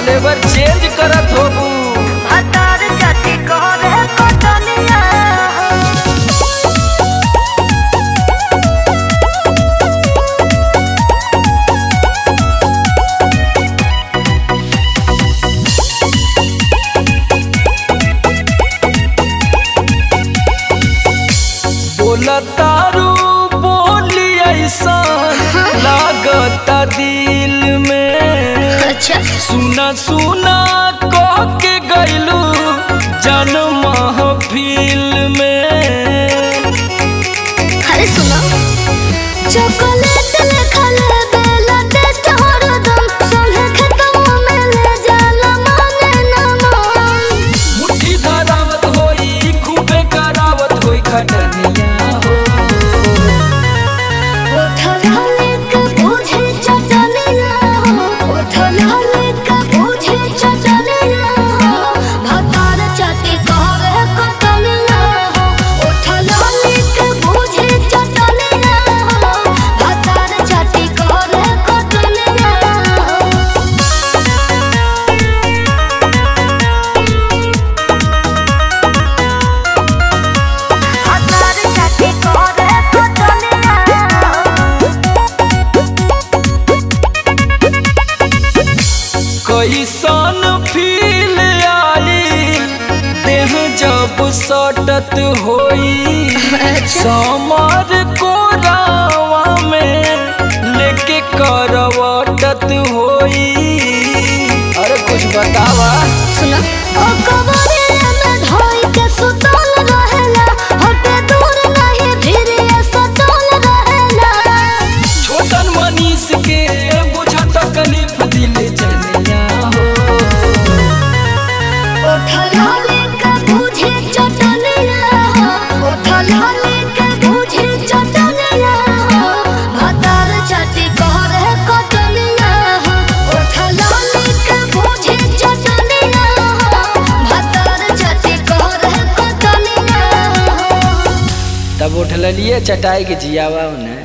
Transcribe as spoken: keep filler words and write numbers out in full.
Flavour change करत होबू। हतार जाति करे कटनिया बोलतारू बोली ऐसा लागता दिल में। अच्छा सुना सुना कह के गइलू जन महफिल में। अरे सुनो चॉकलेट लेखा ले बेला टेस्ट हरदम संगे खेतवा में ले जाला माने ना मन। मुट्ठी धरावत होई खूबे करावत होई खटनिया हो। उठला लेके बुझे चटनिया हो उठला लेके बुझे चटनिया हो भतार जाति करे कटनिया हो उठला लेके बुझे चटनिया हो भतार जाति करे कटनिया हो। हतार जाति करे कटनिया कैसन फील आई देह जब सटत होई। समर कोरावा में लेके करवटत होई। अरे कुछ बतावा। सुनो ओ कवरिया में धोई के सुतल रहेला हटे दूर नहीं फिर सटल रहेला। छोटन मनीष के बुझा तकलीफ दिल जनिया हो। उठला लेके बुझे चटनिया हो उठला लेके बुझे चटनिया हो भतार जाति करे कटनिया हो उठला लेके बुझे चटनिया हो भतार जाति करे कटनिया हो। तब उठल लिए चटाई के जियावा ने।